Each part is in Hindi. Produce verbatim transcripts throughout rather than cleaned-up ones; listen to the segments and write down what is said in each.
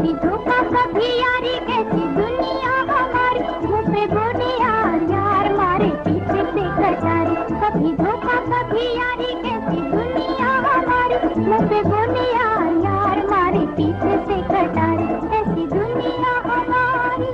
कभी धोखा कभी यारी, कैसी दुनिया हमारी। मुँह पे बोले यार यार, मारे पीछे से कटारी। कभी धोखा कभी यारी, कैसी दुनिया हमारी। मुँह पे बोले यार यार, मारे पीछे से कटारी। ऐसी दुनिया हमारी।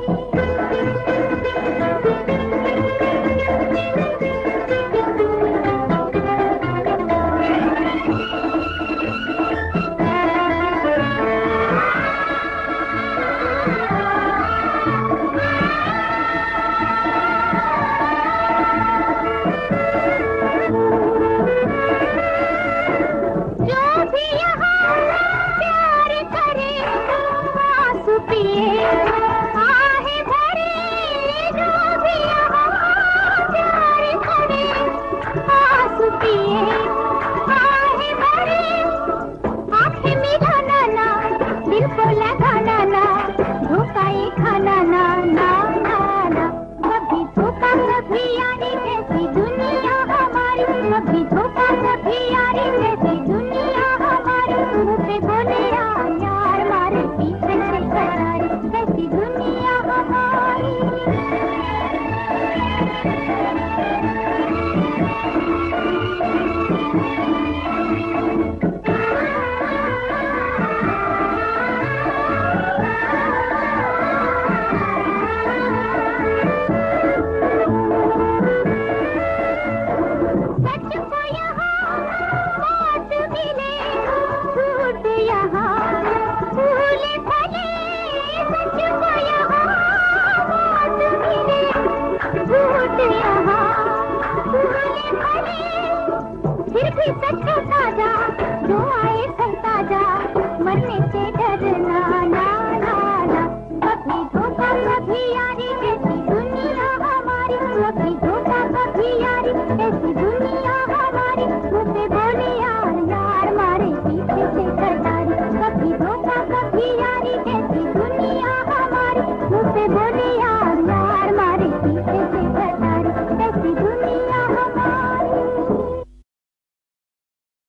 फिर भी सच